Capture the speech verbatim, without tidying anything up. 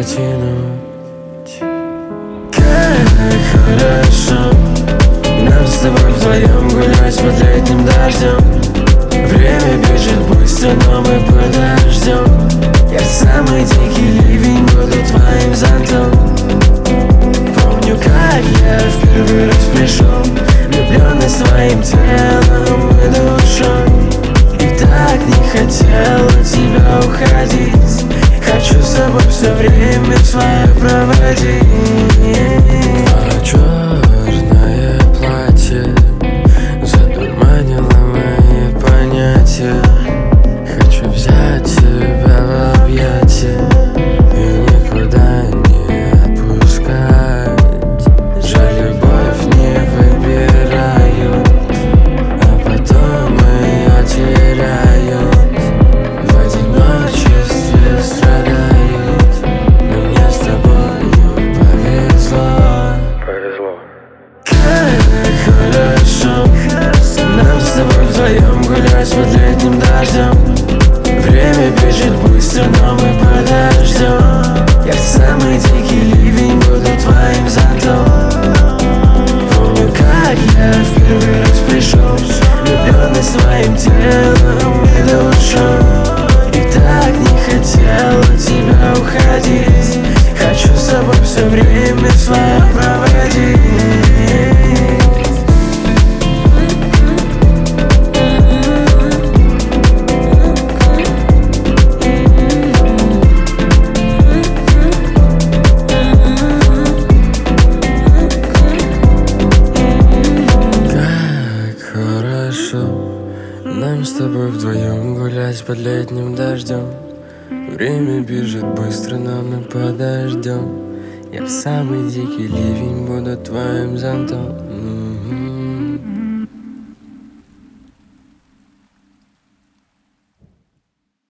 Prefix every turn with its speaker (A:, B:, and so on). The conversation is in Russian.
A: протянуть. Как хорошо нам с тобой вдвоем гулять под летним дождем. Время бежит быстро, но мы подождем. Я самый дикий ливень буду твоим зонтом. Помню, как я в первый раз пришел, влюбленный своим телом и душой. И так не хотел от тебя уходить. Хочу с тобой все время свое проводить. Твое черное платье задурманило мои понятия. Хочу взять тебя в объятия и никуда не отпускать. Жаль, любовь не выбирают, а потом ее теряют. В одиночестве страдают, но мне с тобою повезло. Повезло. Как хорошо нам с тобой вдвоем гулять под летним дождем. Время бежит быстро, но мы подождем. Я самый дикий ливень буду твоим зонтом. Помню, как я в первый раз пришел, влюбленный своим телом и душой. И так не хотел от тебя уходить. Хочу с тобой все время свое проводить. Нам с тобой вдвоем гулять под летним дождем. Время бежит быстро, но мы подождем. Я в самый дикий ливень буду твоим зонтом.